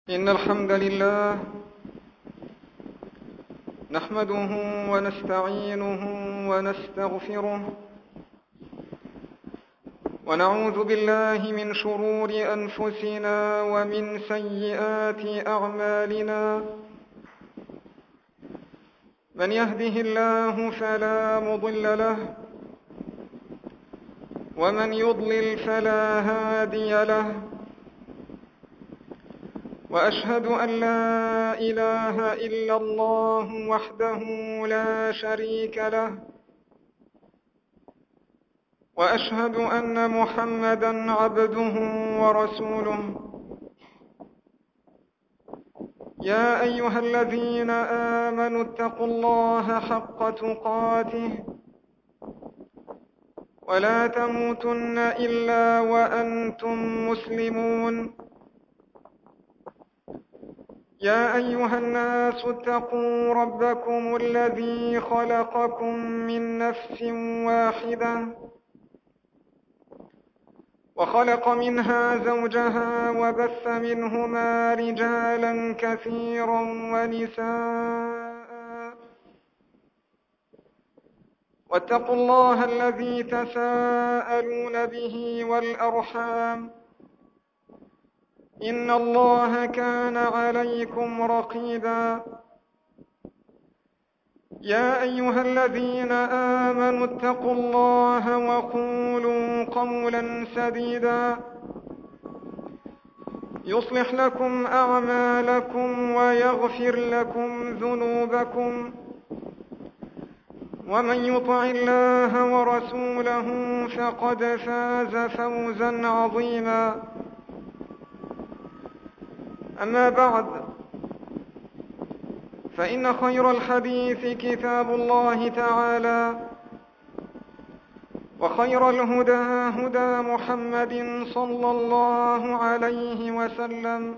إن الحمد لله نحمده ونستعينه ونستغفره ونعوذ بالله من شرور أنفسنا ومن سيئات أعمالنا. من يهده الله فلا مضل له ومن يضلل فلا هادي له، وأشهد أن لا إله إلا الله وحده لا شريك له، وأشهد أن محمدًا عبده ورسوله. يا أيها الذين آمنوا اتقوا الله حق تقاته ولا تموتن إلا وأنتم مسلمون. يا أيها الناس اتقوا ربكم الذي خلقكم من نفس واحدة وخلق منها زوجها وبث منهما رجالا كثيرا ونساء، واتقوا الله الذي تساءلون به والأرحام، إن الله كان عليكم رقيبا. يا أيها الذين آمنوا اتقوا الله وقولوا قولا سديدا يصلح لكم أعمالكم ويغفر لكم ذنوبكم، ومن يطع الله ورسوله فقد فاز فوزا عظيما. أما بعد، فإن خير الحديث كتاب الله تعالى، وخير الهدى هدى محمد صلى الله عليه وسلم،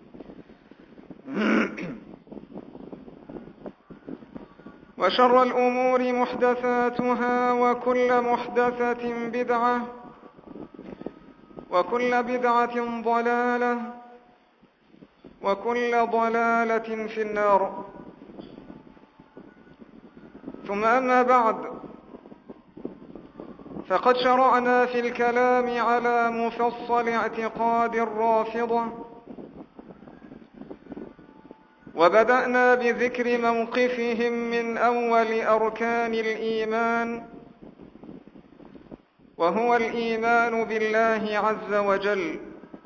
وشر الأمور محدثاتها، وكل محدثة بدعة، وكل بدعة ضلالة، وكل ضلالة في النار. ثم أما بعد، فقد شرعنا في الكلام على مفصل اعتقاد الرافضة، وبدأنا بذكر موقفهم من أول أركان الإيمان، وهو الإيمان بالله عز وجل.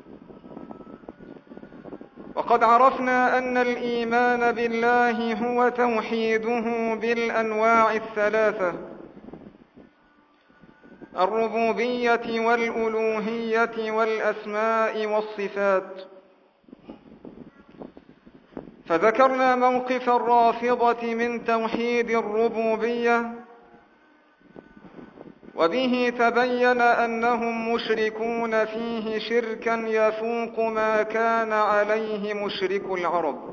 وقد عرفنا أن الإيمان بالله هو توحيده بالأنواع الثلاثة: الربوبية والألوهية والأسماء والصفات. فذكرنا موقف الرافضة من توحيد الربوبية، وبه تبين أنهم مشركون فيه شركا يفوق ما كان عليه مشرك العرب.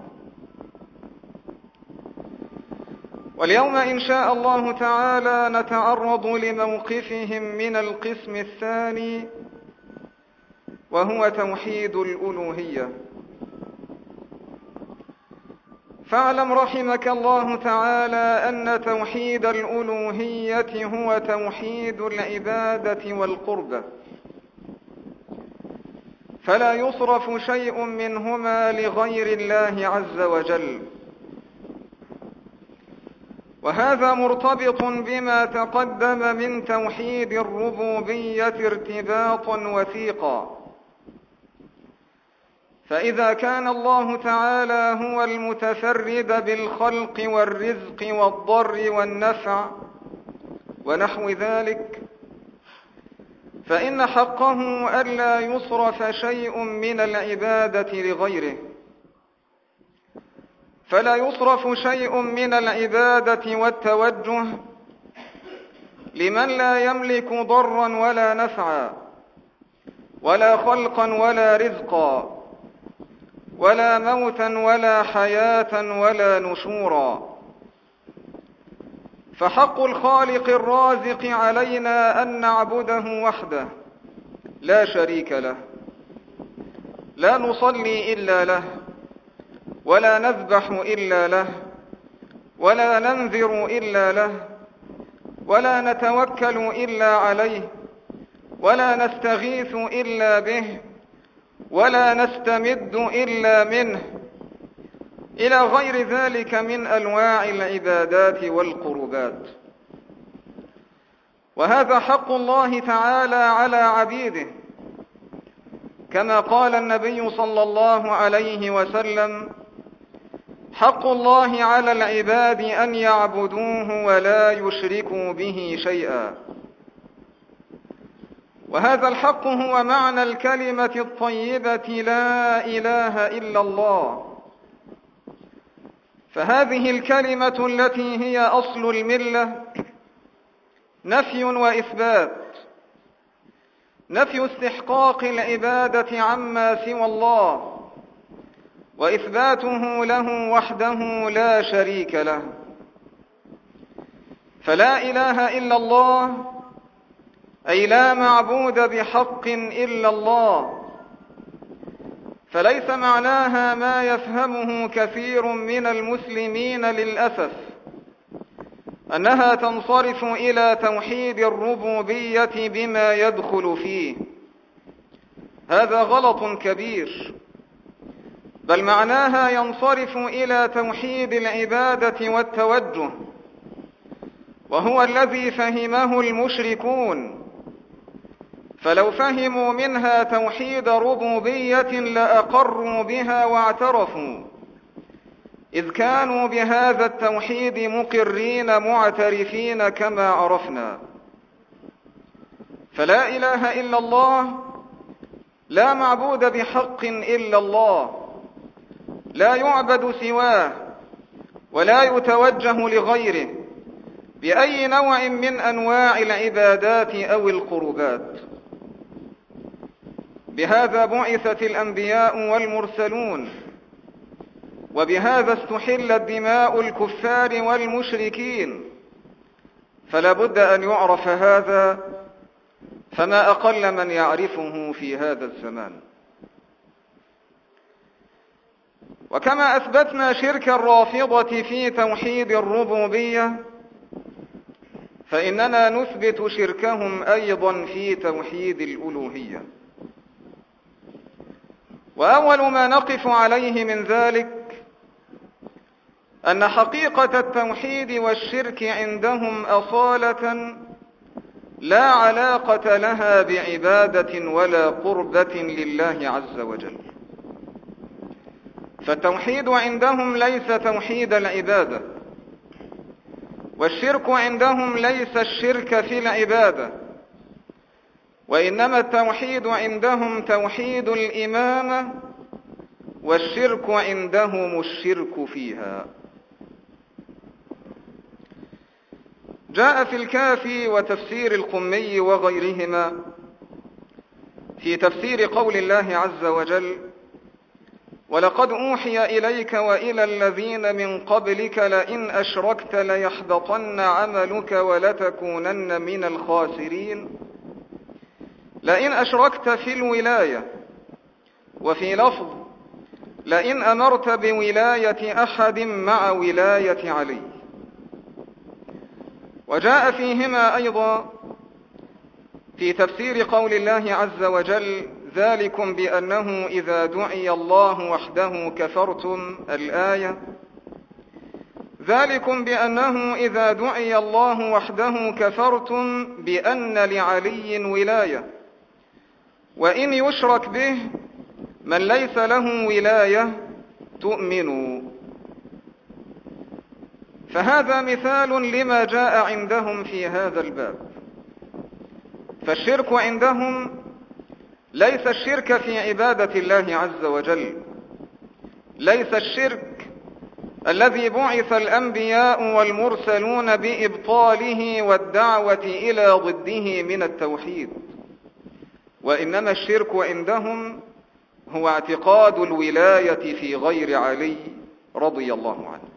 واليوم إن شاء الله تعالى نتعرض لموقفهم من القسم الثاني، وهو توحيد الألوهية. فاعلم رحمك الله تعالى أن توحيد الألوهية هو توحيد العبادة والقربة، فلا يصرف شيء منهما لغير الله عز وجل. وهذا مرتبط بما تقدم من توحيد الربوبية ارتباطا وثيقا. فإذا كان الله تعالى هو المتفرد بالخلق والرزق والضر والنفع ونحو ذلك، فإن حقه ألا يصرف شيء من العبادة لغيره، فلا يصرف شيء من العبادة والتوجه لمن لا يملك ضرا ولا نفعا، ولا خلقا ولا رزقا، ولا موتا ولا حياة ولا نشورا. فحق الخالق الرازق علينا أن نعبده وحده لا شريك له، لا نصلي إلا له، ولا نذبح إلا له، ولا ننذر إلا له، ولا نتوكل إلا عليه، ولا نستغيث إلا به، ولا نستمد إلا منه، إلى غير ذلك من أنواع العبادات والقربات. وهذا حق الله تعالى على عبيده، كما قال النبي صلى الله عليه وسلم: حق الله على العباد أن يعبدوه ولا يشركوا به شيئا. وهذا الحق هو معنى الكلمة الطيبة لا إله إلا الله. فهذه الكلمة التي هي أصل الملة نفي وإثبات: نفي استحقاق العبادة عما سوى الله، وإثباته له وحده لا شريك له. فلا إله إلا الله أي لا معبود بحق إلا الله، فليس معناها ما يفهمه كثير من المسلمين للأسف، أنها تنصرف إلى توحيد الربوبية بما يدخل فيه. هذا غلط كبير، بل معناها ينصرف إلى توحيد العبادة والتوجه، وهو الذي فهمه المشركون. فلو فهموا منها توحيد ربوبية لأقروا بها واعترفوا، إذ كانوا بهذا التوحيد مقرين معترفين كما عرفنا. فلا إله إلا الله، لا معبود بحق إلا الله، لا يعبد سواه، ولا يتوجه لغيره بأي نوع من أنواع العبادات أو القربات. بهذا بعثت الأنبياء والمرسلون، وبهذا استحلت دماء الكفار والمشركين، فلا بد أن يعرف هذا، فما أقل من يعرفه في هذا الزمان. وكما أثبتنا شرك الرافضة في توحيد الربوبية، فإننا نثبت شركهم أيضا في توحيد الألوهية. وأول ما نقف عليه من ذلك أن حقيقة التوحيد والشرك عندهم أصالة لا علاقة لها بعبادة ولا قربة لله عز وجل. فالتوحيد عندهم ليس توحيد العبادة، والشرك عندهم ليس الشرك في العبادة، وإنما التوحيد عندهم توحيد الإمامة، والشرك عندهم الشرك فيها. جاء في الكافي وتفسير القمي وغيرهما في تفسير قول الله عز وجل: ولقد أوحي إليك وإلى الذين من قبلك لئن أشركت ليحبطن عملك ولتكونن من الخاسرين. لئن أشركت في الولاية، وفي لفظ لئن أمرت بولاية أحد مع ولاية علي. وجاء فيهما أيضا في تفسير قول الله عز وجل: ذلكم بأنه إذا دعي الله وحده كفرتم. الآية: ذلكم بأنه إذا دعي الله وحده كفرتم بأن لعلي ولاية، وإن يشرك به من ليس له ولاية تؤمنوا. فهذا مثال لما جاء عندهم في هذا الباب. فالشرك عندهم ليس الشرك في عبادة الله عز وجل، ليس الشرك الذي بعث الأنبياء والمرسلون بإبطاله والدعوة إلى ضده من التوحيد، وإنما الشرك عندهم هو اعتقاد الولاية في غير علي رضي الله عنه.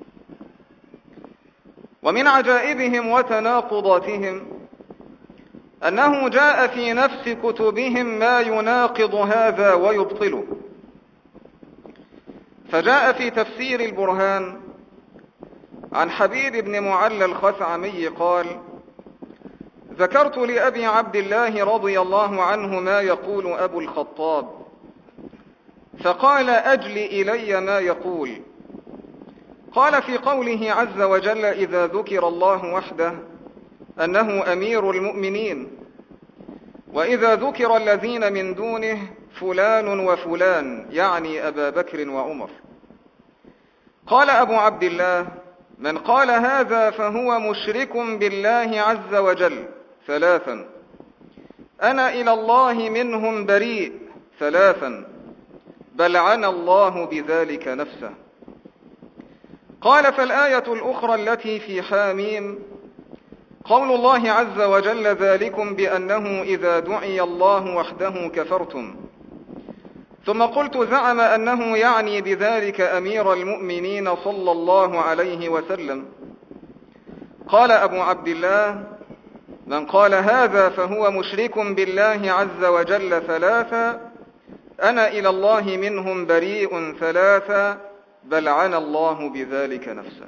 ومن عجائبهم وتناقضاتهم أنه جاء في نفس كتبهم ما يناقض هذا ويبطله. فجاء في تفسير البرهان عن حبيب بن معلى الخثعمي قال: ذكرت لأبي عبد الله رضي الله عنه ما يقول أبو الخطاب، فقال: أجل إلي ما يقول. قال في قوله عز وجل: إذا ذكر الله وحده أنه أمير المؤمنين، وإذا ذكر الذين من دونه فلان وفلان، يعني أبا بكر وعمر. قال أبو عبد الله: من قال هذا فهو مشرك بالله عز وجل. 3. أنا إلى الله منهم بريء. 3. بل عنى الله بذلك نفسه. قال: فالآية الأخرى التي في حاميم قول الله عز وجل: ذلكم بأنه إذا دعي الله وحده كفرتم. ثم قلت: زعم أنه يعني بذلك أمير المؤمنين صلى الله عليه وسلم. قال أبو عبد الله: من قال هذا فهو مشرك بالله عز وجل. 3. أنا إلى الله منهم بريء. 3. بل عنى الله بذلك نفسه.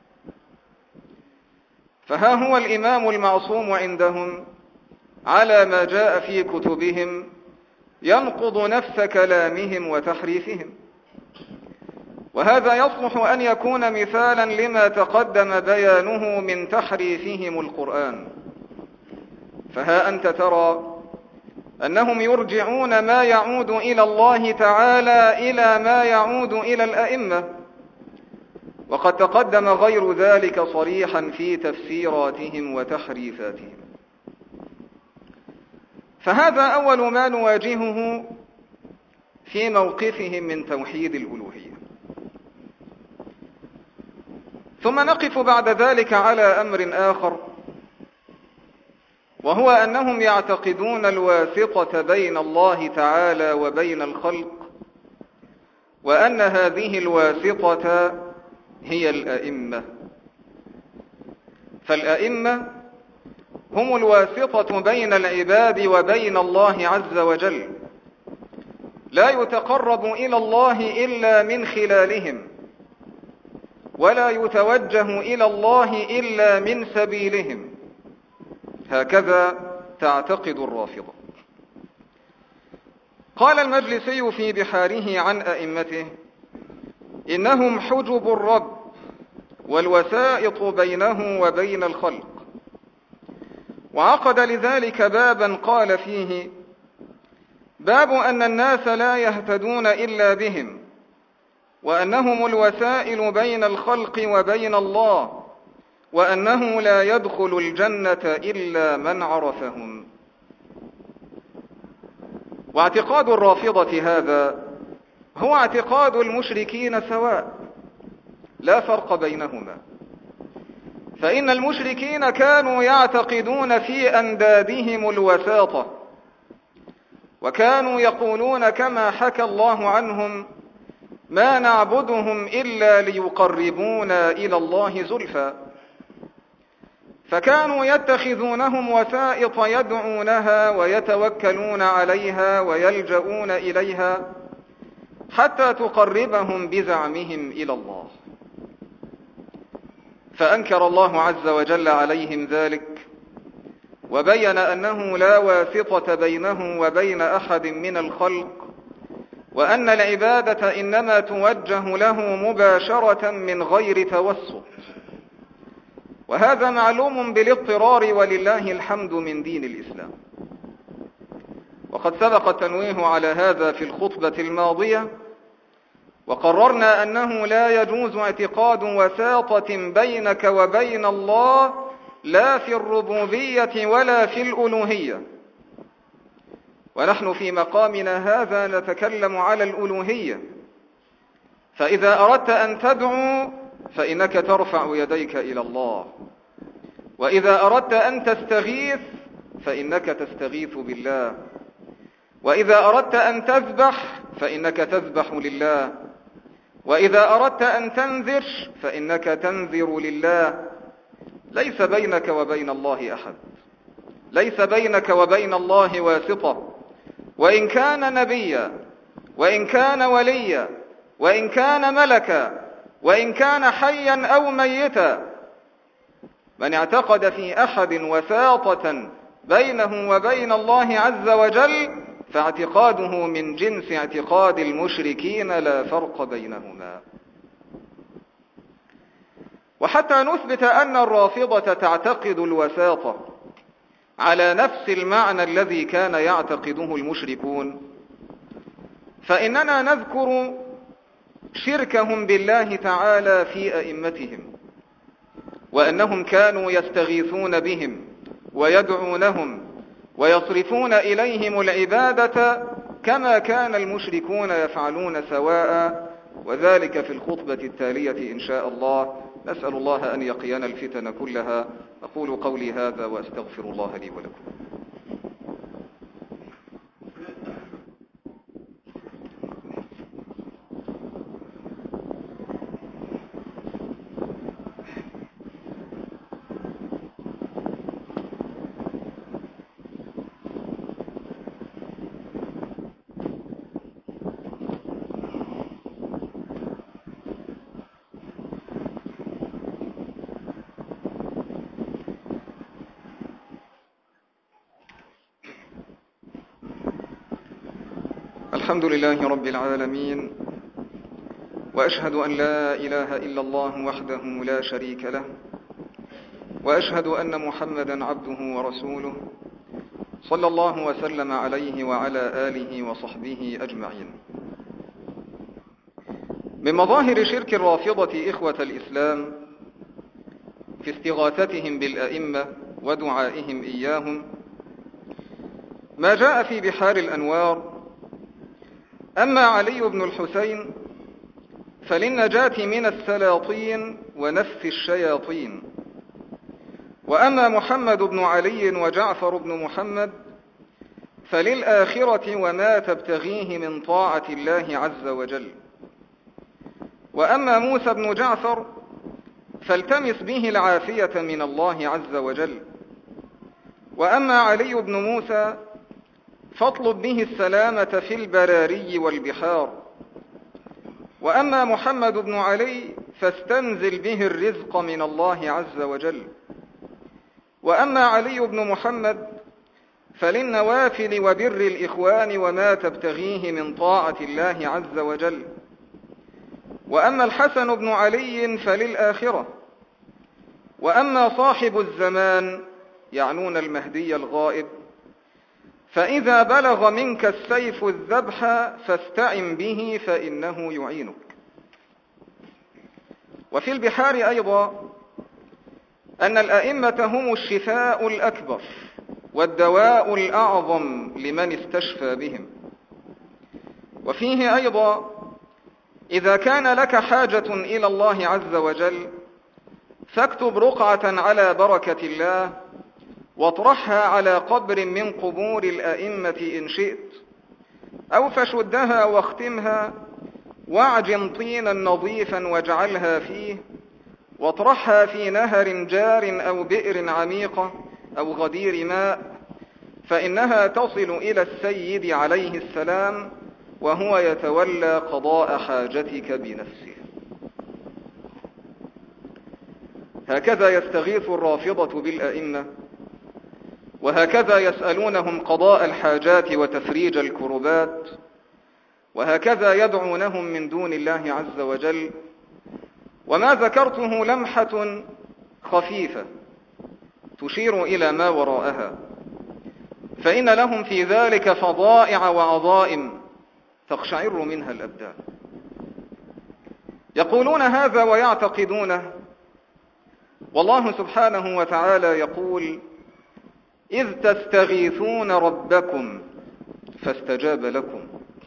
فها هو الإمام المعصوم عندهم على ما جاء في كتبهم ينقض نفس كلامهم وتحريفهم، وهذا يصلح أن يكون مثالا لما تقدم بيانه من تحريفهم القرآن. فها أنت ترى أنهم يرجعون ما يعود إلى الله تعالى إلى ما يعود إلى الأئمة، وقد تقدم غير ذلك صريحا في تفسيراتهم وتحريفاتهم. فهذا أول ما نواجهه في موقفهم من توحيد الألوهية. ثم نقف بعد ذلك على أمر آخر، وهو أنهم يعتقدون الواسطة بين الله تعالى وبين الخلق، وأن هذه الواسطة هي الأئمة. فالأئمة هم الواسطة بين العباد وبين الله عز وجل، لا يتقرب إلى الله إلا من خلالهم، ولا يتوجه إلى الله إلا من سبيلهم. هكذا تعتقد الرافضة. قال المجلسي في بحاره عن أئمته: إنهم حجب الرب والوسائط بينه وبين الخلق. وعقد لذلك بابا قال فيه: باب أن الناس لا يهتدون إلا بهم، وأنهم الوسائل بين الخلق وبين الله، وأنه لا يدخل الجنة إلا من عرفهم. واعتقاد الرافضة هذا هو اعتقاد المشركين سواء، لا فرق بينهما. فإن المشركين كانوا يعتقدون في أندادهم الوساطة، وكانوا يقولون كما حكى الله عنهم: ما نعبدهم إلا ليقربونا إلى الله زلفى. فكانوا يتخذونهم وسائط يدعونها ويتوكلون عليها ويلجؤون إليها حتى تقربهم بزعمهم إلى الله. فأنكر الله عز وجل عليهم ذلك، وبين أنه لا واسطة بينه وبين أحد من الخلق، وأن العبادة إنما توجه له مباشرة من غير توسط. وهذا معلوم بالاضطرار ولله الحمد من دين الإسلام. وقد سبق التنويه على هذا في الخطبة الماضية، وقررنا أنه لا يجوز اعتقاد وساطة بينك وبين الله، لا في الربوبية ولا في الألوهية. ونحن في مقامنا هذا نتكلم على الألوهية. فإذا أردت أن تدعو فإنك ترفع يديك إلى الله، وإذا أردت أن تستغيث فإنك تستغيث بالله، وإذا أردت أن تذبح فإنك تذبح لله، وإذا أردت أن تنذر فإنك تنذر لله. ليس بينك وبين الله أحد، ليس بينك وبين الله واسطة. وإن كان نبيا، وإن كان وليا، وإن كان ملكا وإن كان حيا أو ميتا. من اعتقد في أحد وساطة بينه وبين الله عز وجل فاعتقاده من جنس اعتقاد المشركين لا فرق بينهما. وحتى نثبت أن الرافضة تعتقد الوساطة على نفس المعنى الذي كان يعتقده المشركون، فإننا نذكر شركهم بالله تعالى في أئمتهم، وأنهم كانوا يستغيثون بهم ويدعونهم ويصرفون إليهم العبادة كما كان المشركون يفعلون سواء، وذلك في الخطبة التالية إن شاء الله. نسأل الله أن يقينا الفتن كلها. أقول قولي هذا وأستغفر الله لي ولكم. الحمد لله رب العالمين، وأشهد أن لا إله إلا الله وحده لا شريك له، وأشهد أن محمدا عبده ورسوله صلى الله وسلم عليه وعلى آله وصحبه أجمعين. من مظاهر شرك الرافضة إخوة الإسلام في استغاثتهم بالأئمة ودعائهم إياهم ما جاء في بحار الأنوار: أما علي بن الحسين فللنجاة من السلاطين ونفث الشياطين، وأما محمد بن علي وجعفر بن محمد فللآخرة وما تبتغيه من طاعة الله عز وجل، وأما موسى بن جعفر فالتمس به العافية من الله عز وجل، وأما علي بن موسى فاطلب به السلامة في البراري والبحار، وأما محمد بن علي فاستنزل به الرزق من الله عز وجل، وأما علي بن محمد فللنوافل وبر الإخوان وما تبتغيه من طاعة الله عز وجل، وأما الحسن بن علي فللآخرة، وأما صاحب الزمان يعنون المهدي الغائب فإذا بلغ منك السيف الذبح فاستعن به فإنه يعينك. وفي البحار أيضا أن الأئمة هم الشفاء الأكبر والدواء الأعظم لمن استشفى بهم. وفيه أيضا: إذا كان لك حاجة إلى الله عز وجل فاكتب رقعة على بركة الله واطرحها على قبر من قبور الأئمة إن شئت، أو فشدها واختمها واعجن طينا نظيفا واجعلها فيه، واطرحها في نهر جار أو بئر عميقة أو غدير ماء، فإنها تصل إلى السيد عليه السلام وهو يتولى قضاء حاجتك بنفسه. هكذا يستغيث الرافضة بالأئمة، وهكذا يسألونهم قضاء الحاجات وتفريج الكربات، وهكذا يدعونهم من دون الله عز وجل. وما ذكرته لمحة خفيفة تشير إلى ما وراءها، فإن لهم في ذلك فضائع وعظائم تقشعر منها الأبدان. يقولون هذا ويعتقدونه، والله سبحانه وتعالى يقول: إذ تستغيثون ربكم فاستجاب لكم.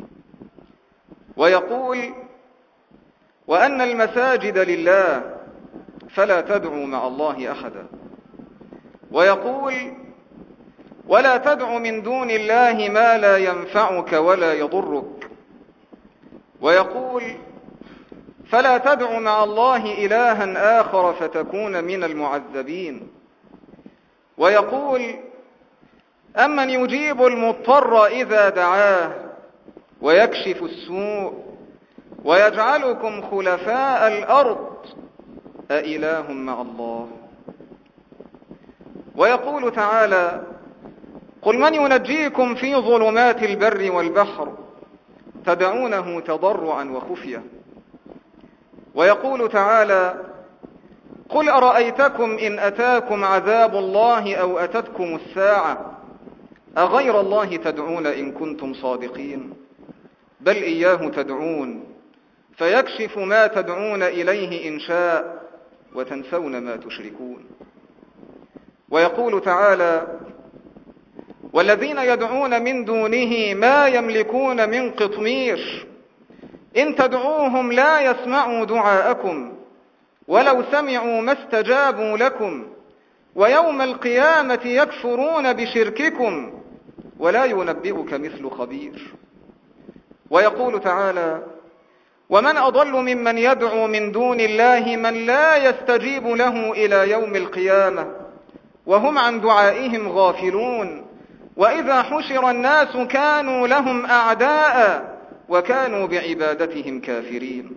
ويقول: وأن المساجد لله فلا تدعوا مع الله أحدا. ويقول: ولا تدع من دون الله ما لا ينفعك ولا يضرك. ويقول: فلا تدع مع الله إلها آخر فتكون من المعذبين. ويقول: أمن يجيب المضطر إذا دعاه ويكشف السوء ويجعلكم خلفاء الأرض أإله مع الله. ويقول تعالى: قل من ينجيكم في ظلمات البر والبحر تدعونه تضرعا وخفية. ويقول تعالى: قل أرأيتكم إن أتاكم عذاب الله أو أتتكم الساعة أغير الله تدعون إن كنتم صادقين بل إياه تدعون فيكشف ما تدعون إليه إن شاء وتنسون ما تشركون. ويقول تعالى: والذين يدعون من دونه ما يملكون من قطمير إن تدعوهم لا يسمعوا دعاءكم ولو سمعوا ما استجابوا لكم ويوم القيامة يكفرون بشرككم ولا ينبئك مثل خبير. ويقول تعالى: ومن أضل ممن يدعو من دون الله من لا يستجيب له إلى يوم القيامة وهم عن دعائهم غافلون وإذا حشر الناس كانوا لهم أعداء وكانوا بعبادتهم كافرين.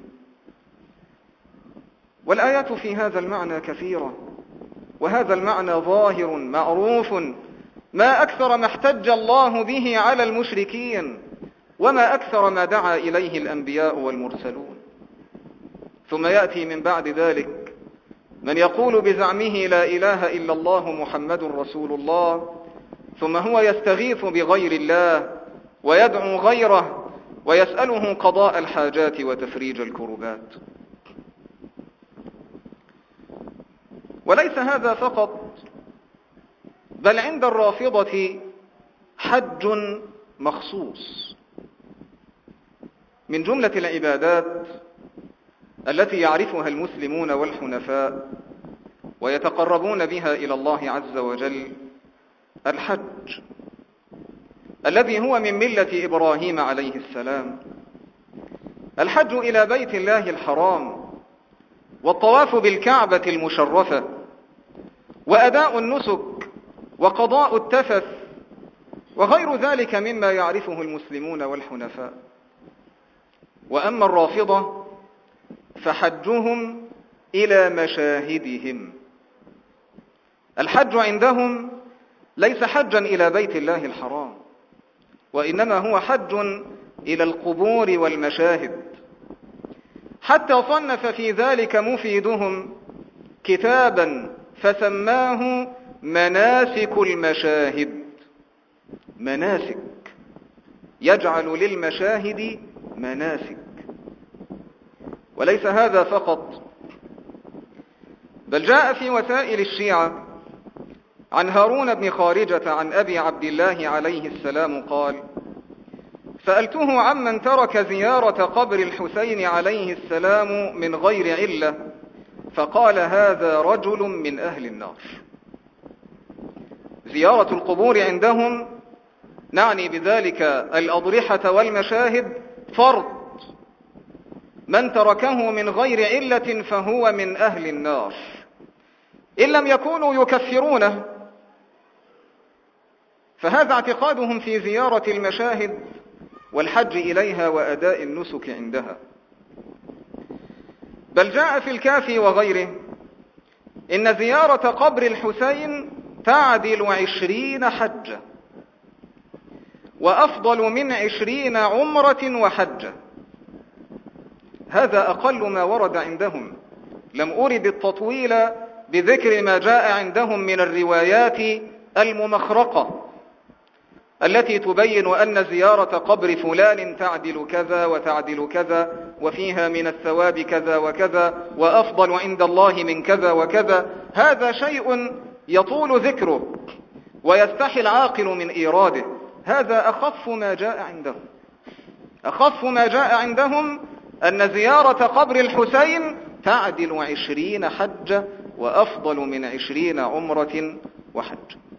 والآيات في هذا المعنى كثيرة، وهذا المعنى ظاهر معروف، ما أكثر ما احتج الله به على المشركين وما أكثر ما دعا إليه الأنبياء والمرسلون. ثم يأتي من بعد ذلك من يقول بزعمه لا إله إلا الله محمد رسول الله، ثم هو يستغيث بغير الله ويدعو غيره ويسأله قضاء الحاجات وتفريج الكربات. وليس هذا فقط، بل عند الرافضة حج مخصوص من جملة العبادات التي يعرفها المسلمون والحنفاء ويتقربون بها إلى الله عز وجل الحج، الذي هو من ملة إبراهيم عليه السلام. الحج إلى بيت الله الحرام والطواف بالكعبة المشرفة وأداء النسك وقضاء التفث وغير ذلك مما يعرفه المسلمون والحنفاء. وأما الرافضة فحجهم إلى مشاهدهم. الحج عندهم ليس حجا إلى بيت الله الحرام، وإنما هو حج إلى القبور والمشاهد، حتى صنف في ذلك مفيدهم كتابا فسماه مناسك المشاهد. مناسك، يجعل للمشاهد مناسك. وليس هذا فقط، بل جاء في وسائل الشيعة عن هارون بن خارجة عن أبي عبد الله عليه السلام قال: سألته عمن ترك زيارة قبر الحسين عليه السلام من غير علة، فقال: هذا رجل من أهل النار. زيارة القبور عندهم، نعني بذلك الأضرحة والمشاهد، فرض، من تركه من غير علة فهو من أهل النار، إن لم يكونوا يكفرونه. فهذا اعتقادهم في زيارة المشاهد والحج إليها وأداء النسك عندها. بل جاء في الكافي وغيره إن زيارة قبر الحسين تعدل 20 حجة، وأفضل من 20 عمرة وحجة. هذا أقل ما ورد عندهم. لم أرد التطويل بذكر ما جاء عندهم من الروايات الممخرقة التي تبين أن زيارة قبر فلان تعدل كذا وتعدل كذا، وفيها من الثواب كذا وكذا، وأفضل عند الله من كذا وكذا. هذا شيء يطول ذكره ويستحي العاقل من إيراده. هذا أخف ما جاء عندهم. أخف ما جاء عندهم أن زيارة قبر الحسين تعدل 20 حجة وأفضل من 20 عمرة وحج.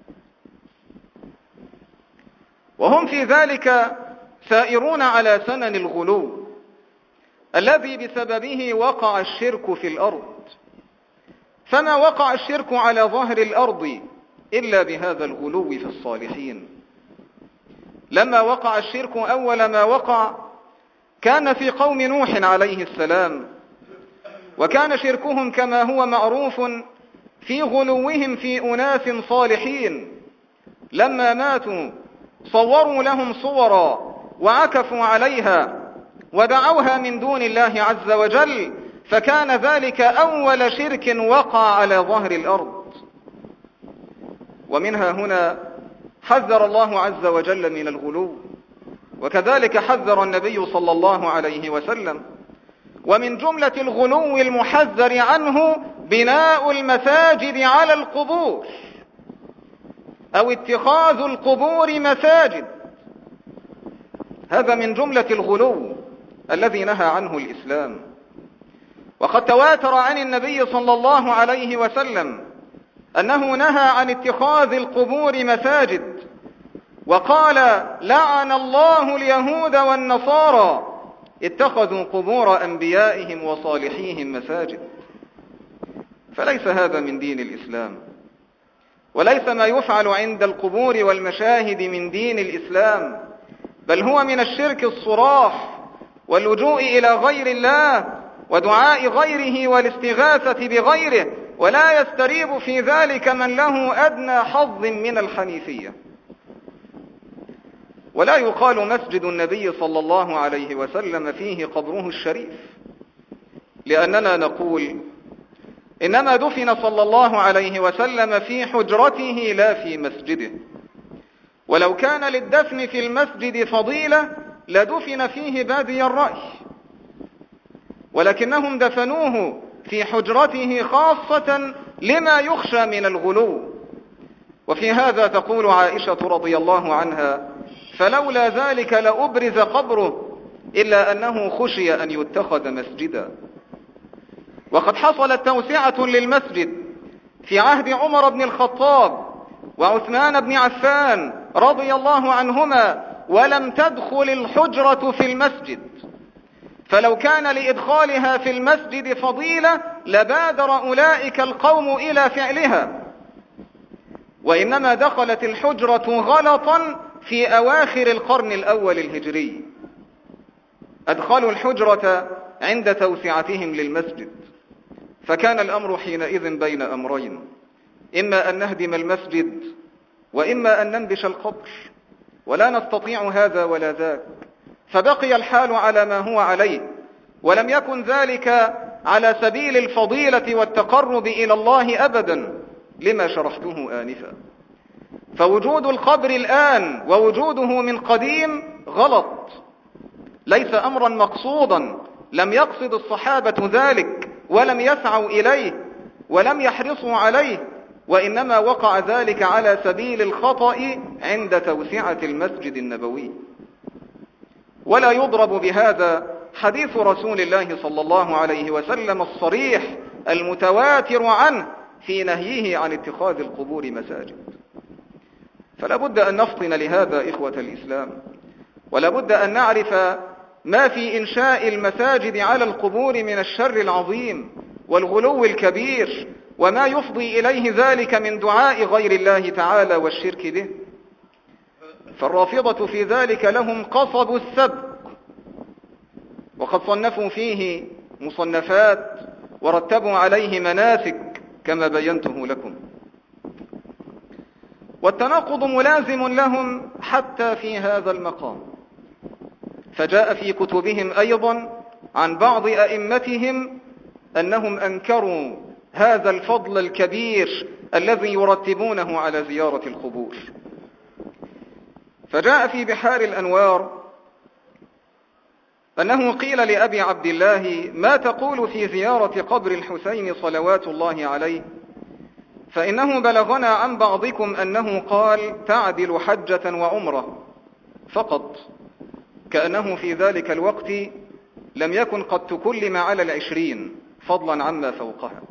وهم في ذلك سائرون على سنن الغلو الذي بسببه وقع الشرك في الأرض. فما وقع الشرك على ظهر الأرض إلا بهذا الغلو في الصالحين. لما وقع الشرك أول ما وقع كان في قوم نوح عليه السلام، وكان شركهم كما هو معروف في غلوهم في أناس صالحين. لما ماتوا صوروا لهم صورا وعكفوا عليها ودعوها من دون الله عز وجل، فكان ذلك أول شرك وقع على ظهر الأرض. ومنها هنا حذر الله عز وجل من الغلو، وكذلك حذر النبي صلى الله عليه وسلم. ومن جملة الغلو المحذر عنه بناء المساجد على القبور أو اتخاذ القبور مساجد، هذا من جملة الغلو الذي نهى عنه الإسلام. وقد تواتر عن النبي صلى الله عليه وسلم أنه نهى عن اتخاذ القبور مساجد، وقال: لعن الله اليهود والنصارى اتخذوا قبور أنبيائهم وصالحيهم مساجد. فليس هذا من دين الإسلام، وليس ما يفعل عند القبور والمشاهد من دين الإسلام، بل هو من الشرك الصراح واللجوء إلى غير الله ودعاء غيره والاستغاثة بغيره، ولا يستريب في ذلك من له أدنى حظ من الحنيفية. ولا يقال مسجد النبي صلى الله عليه وسلم فيه قبره الشريف، لأننا نقول إنما دفن صلى الله عليه وسلم في حجرته لا في مسجده، ولو كان للدفن في المسجد فضيلة لدفن فيه بادي الرأي، ولكنهم دفنوه في حجرته خاصة لما يخشى من الغلو. وفي هذا تقول عائشة رضي الله عنها: فلولا ذلك لأبرز قبره إلا أنه خشي أن يتخذ مسجدا. وقد حصلت توسعة للمسجد في عهد عمر بن الخطاب وعثمان بن عفان رضي الله عنهما، ولم تدخل الحجرة في المسجد، فلو كان لإدخالها في المسجد فضيلة لبادر أولئك القوم إلى فعلها، وإنما دخلت الحجرة غلطا في أواخر القرن الأول الهجري. أدخلوا الحجرة عند توسعتهم للمسجد، فكان الأمر حينئذ بين أمرين: إما أن نهدم المسجد وإما أن ننبش القبر، ولا نستطيع هذا ولا ذاك، فبقي الحال على ما هو عليه، ولم يكن ذلك على سبيل الفضيلة والتقرب إلى الله أبدا لما شرحته آنفا. فوجود القبر الآن ووجوده من قديم غلط، ليس أمرا مقصودا، لم يقصد الصحابة ذلك ولم يسعوا إليه ولم يحرصوا عليه، وإنما وقع ذلك على سبيل الخطأ عند توسعة المسجد النبوي. ولا يضرب بهذا حديث رسول الله صلى الله عليه وسلم الصريح المتواتر عنه في نهيه عن اتخاذ القبور مساجد. فلا بد أن نفطن لهذا إخوة الإسلام، ولا بد أن نعرف ما في إنشاء المساجد على القبور من الشر العظيم والغلو الكبير، وما يفضي إليه ذلك من دعاء غير الله تعالى والشرك به. فالرافضة في ذلك لهم قصب السبق، وقد صنفوا فيه مصنفات ورتبوا عليه مناسك كما بينته لكم. والتناقض ملازم لهم حتى في هذا المقام، فجاء في كتبهم أيضا عن بعض أئمتهم أنهم أنكروا هذا الفضل الكبير الذي يرتبونه على زيارة القبور. فجاء في بحار الأنوار أنه قيل لأبي عبد الله: ما تقول في زيارة قبر الحسين صلوات الله عليه؟ فإنه بلغنا عن بعضكم أنه قال: تعدل حجة وعمرة فقط، كأنه في ذلك الوقت لم يكن قد تكلم على 20 فضلا عما فوقها.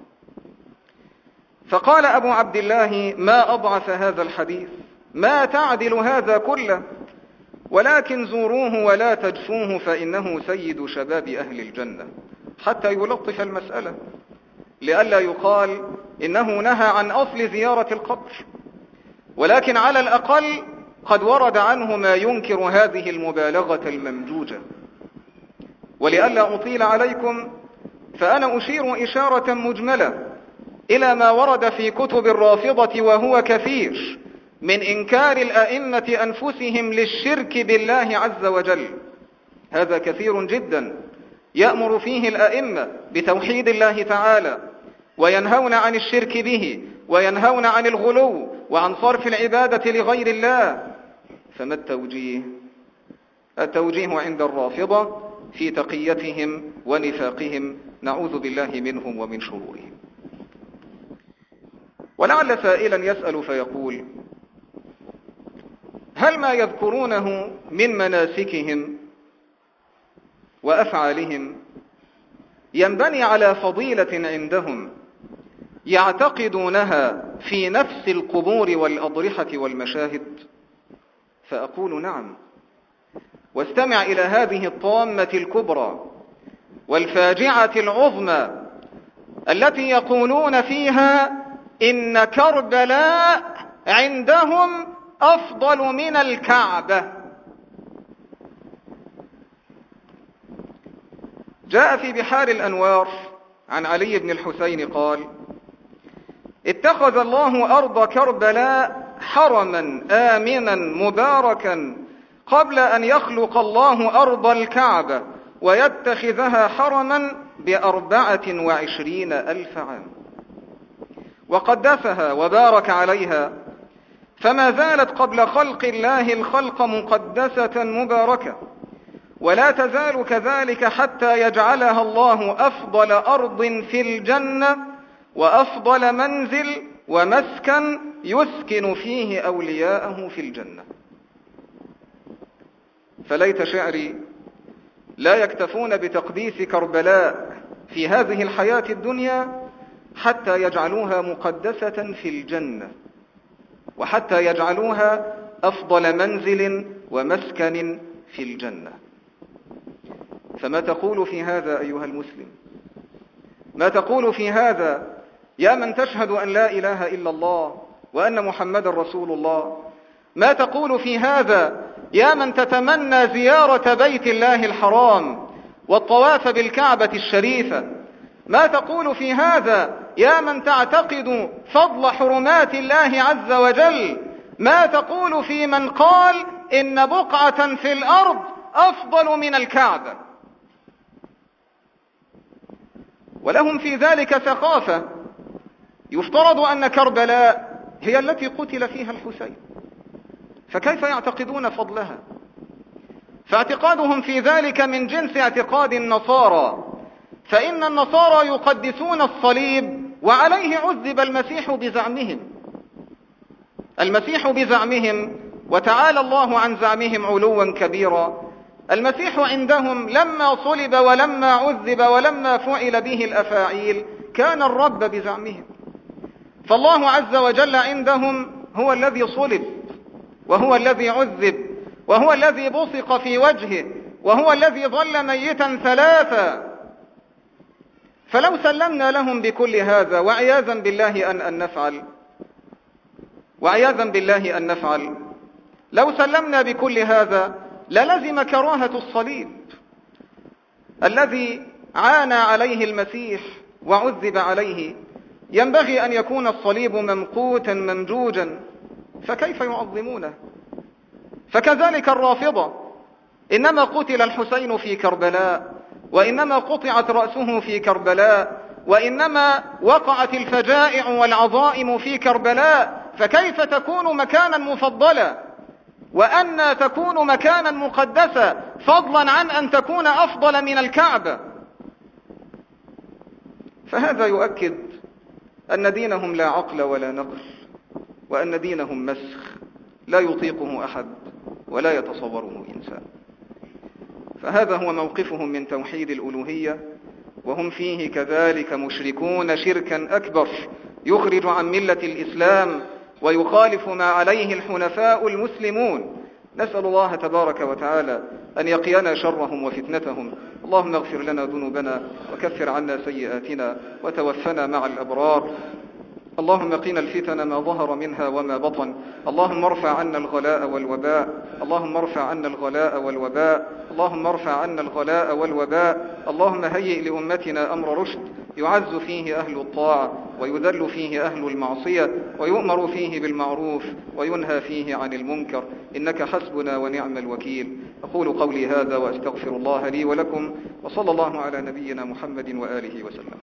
فقال أبو عبد الله: ما أضعف هذا الحديث، ما تعدل هذا كله، ولكن زوروه ولا تجفوه فإنه سيد شباب أهل الجنة، حتى يلطف المسألة لئلا يقال إنه نهى عن أصل زيارة القبر، ولكن على الأقل قد ورد عنه ما ينكر هذه المبالغة الممجوجة. ولئلا أطيل عليكم فأنا أشير إشارة مجملة إلى ما ورد في كتب الرافضة وهو كثير من إنكار الأئمة أنفسهم للشرك بالله عز وجل. هذا كثير جدا، يأمر فيه الأئمة بتوحيد الله تعالى وينهون عن الشرك به وينهون عن الغلو وعن صرف العبادة لغير الله. فما التوجيه؟ التوجيه عند الرافضة في تقيتهم ونفاقهم، نعوذ بالله منهم ومن شرورهم. ولعل سائلا يسأل فيقول: هل ما يذكرونه من مناسكهم وأفعالهم ينبني على فضيلة عندهم يعتقدونها في نفس القبور والأضرحة والمشاهد؟ فأقول: نعم. واستمع إلى هذه الطامة الكبرى والفاجعة العظمى التي يقولون فيها إن كربلاء عندهم أفضل من الكعبة. جاء في بحار الأنوار عن علي بن الحسين قال: اتخذ الله أرض كربلاء حرما آمنا مباركا قبل أن يخلق الله أرض الكعبة ويتخذها حرما ب24,000 عام، وقدسها وبارك عليها، فما زالت قبل خلق الله الخلق مقدسة مباركة، ولا تزال كذلك حتى يجعلها الله أفضل أرض في الجنة وأفضل منزل ومسكن يسكن فيه أولياءه في الجنة. فليت شعري لا يكتفون بتقديس كربلاء في هذه الحياة الدنيا حتى يجعلوها مقدسة في الجنة، وحتى يجعلوها أفضل منزل ومسكن في الجنة. فما تقول في هذا أيها المسلم؟ ما تقول في هذا يا من تشهد أن لا إله إلا الله وأن محمد رسول الله؟ ما تقول في هذا يا من تتمنى زيارة بيت الله الحرام والطواف بالكعبة الشريفة؟ ما تقول في هذا يا من تعتقد فضل حرمات الله عز وجل؟ ما تقول في من قال إن بقعة في الأرض أفضل من الكعبة؟ ولهم في ذلك ثقافة. يفترض أن كربلاء هي التي قتل فيها الحسين، فكيف يعتقدون فضلها؟ فاعتقادهم في ذلك من جنس اعتقاد النصارى، فإن النصارى يقدسون الصليب وعليه عذب المسيح بزعمهم. المسيح بزعمهم، وتعالى الله عن زعمهم علوا كبيرا، المسيح عندهم لما صلب ولما عذب ولما فعل به الأفاعيل كان الرب بزعمهم. فالله عز وجل عندهم هو الذي صلب، وهو الذي عذب، وهو الذي بصق في وجهه، وهو الذي ظل ميتا 3. فلو سلمنا لهم بكل هذا، وعياذا بالله أن نفعل، لو سلمنا بكل هذا للزم كراهة الصليب الذي عانى عليه المسيح وعذب عليه. ينبغي أن يكون الصليب ممقوتا ممجوجا، فكيف يعظمونه؟ فكذلك الرافضة، إنما قتل الحسين في كربلاء، وإنما قطعت رأسه في كربلاء، وإنما وقعت الفجائع والعظائم في كربلاء، فكيف تكون مكانا مفضلا؟ وأن تكون مكانا مقدسا، فضلا عن أن تكون أفضل من الكعبة. فهذا يؤكد أن دينهم لا عقل ولا نقل، وأن دينهم مسخ لا يطيقه أحد ولا يتصوره إنسان. فهذا هو موقفهم من توحيد الألوهية، وهم فيه كذلك مشركون شركا أكبر يخرج عن ملة الإسلام ويخالف ما عليه الحنفاء المسلمون. نسأل الله تبارك وتعالى أن يقينا شرهم وفتنتهم. اللهم اغفر لنا ذنوبنا وكفر عنا سيئاتنا وتوفنا مع الأبرار. اللهم قنا الفتن ما ظهر منها وما بطن. اللهم ارفع عنا الغلاء والوباء. اللهم ارفع عنا الغلاء والوباء. اللهم ارفع عنا الغلاء والوباء. اللهم هيئ لأمتنا أمر رشد يعز فيه أهل الطاعة ويذل فيه أهل المعصية ويؤمر فيه بالمعروف وينهى فيه عن المنكر، إنك حسبنا ونعم الوكيل. أقول قولي هذا وأستغفر الله لي ولكم، وصلى الله على نبينا محمد وآله وسلم.